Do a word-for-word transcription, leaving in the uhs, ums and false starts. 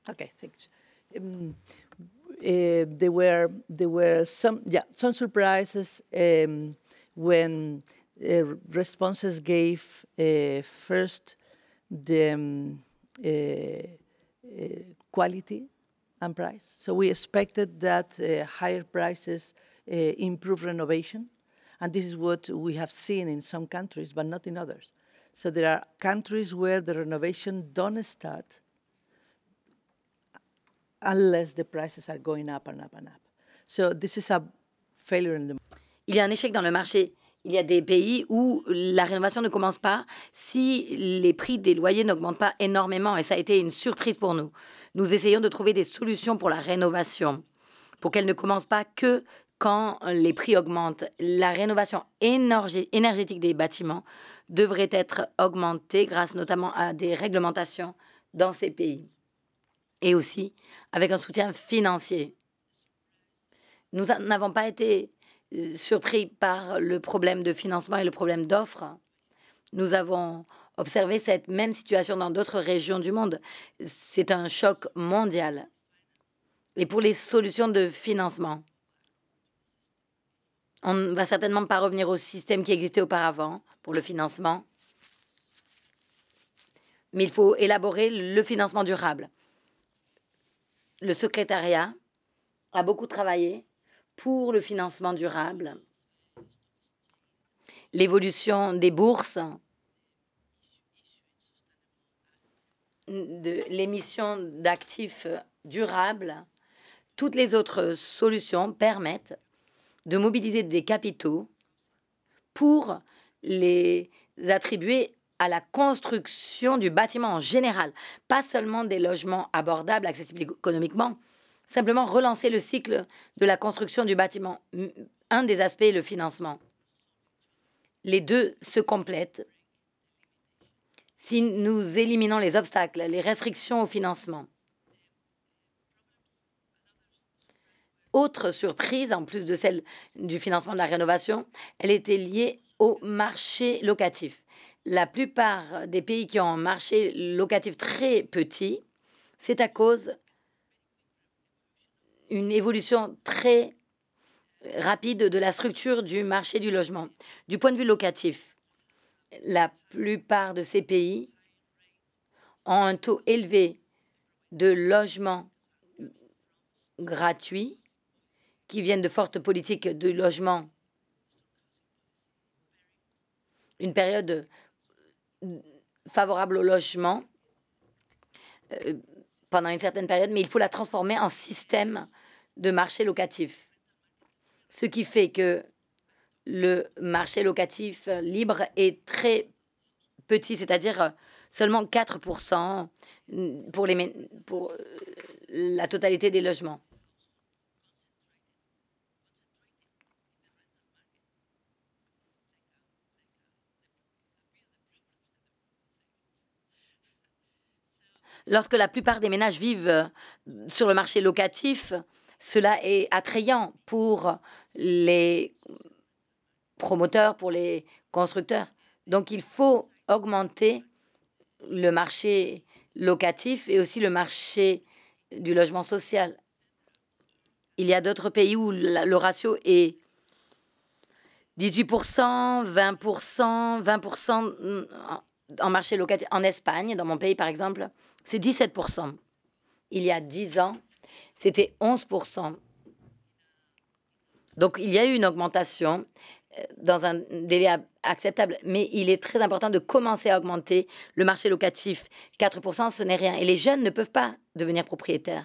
Okay, thanks. Um, uh, there were there were some yeah some surprises um, when uh, responses gave uh, first the um, uh, uh, quality and price. So we expected that uh, higher prices uh, improve renovation, and this is what we have seen in some countries, but not in others. So there are countries where the renovation don't start unless the prices are going up and up and up. So this is a failure in the Il y a un échec dans le marché. Il y a des pays où la rénovation ne commence pas si les prix des loyers n'augmentent pas énormément, et ça a été une surprise pour nous. Nous essayons de trouver des solutions pour la rénovation, pour qu'elle ne commence pas que quand les prix augmentent. La rénovation énergétique des bâtiments devrait être augmentée grâce notamment à des réglementations dans ces pays, et aussi avec un soutien financier. Nous n'avons pas été euh, surpris par le problème de financement et le problème d'offres. Nous avons observé cette même situation dans d'autres régions du monde. C'est un choc mondial. Et pour les solutions de financement, on ne va certainement pas revenir au système qui existait auparavant pour le financement, mais il faut élaborer le financement durable. Le secrétariat a beaucoup travaillé pour le financement durable, l'évolution des bourses, de l'émission d'actifs durables. Toutes les autres solutions permettent de mobiliser des capitaux pour les attribuer à la construction du bâtiment en général, pas seulement des logements abordables, accessibles économiquement, simplement relancer le cycle de la construction du bâtiment. Un des aspects est le financement. Les deux se complètent si nous éliminons les obstacles, les restrictions au financement. Autre surprise, en plus de celle du financement de la rénovation, elle était liée au marché locatif. La plupart des pays qui ont un marché locatif très petit, c'est à cause d'une évolution très rapide de la structure du marché du logement. Du point de vue locatif, la plupart de ces pays ont un taux élevé de logements gratuits qui viennent de fortes politiques de logement, une période favorable au logement euh, pendant une certaine période, mais il faut la transformer en système de marché locatif. Ce qui fait que le marché locatif libre est très petit, c'est-à-dire seulement quatre pour cent pour, les, pour la totalité des logements. Lorsque la plupart des ménages vivent sur le marché locatif, cela est attrayant pour les promoteurs, pour les constructeurs. Donc il faut augmenter le marché locatif et aussi le marché du logement social. Il y a d'autres pays où le ratio est dix-huit pour cent, vingt pour cent, vingt pour cent en marché locatif. En Espagne, dans mon pays par exemple, c'est dix-sept pour cent. Il y a dix ans, c'était onze pour cent. Donc il y a eu une augmentation dans un délai acceptable, mais il est très important de commencer à augmenter le marché locatif. quatre pour cent, ce n'est rien. Et les jeunes ne peuvent pas devenir propriétaires.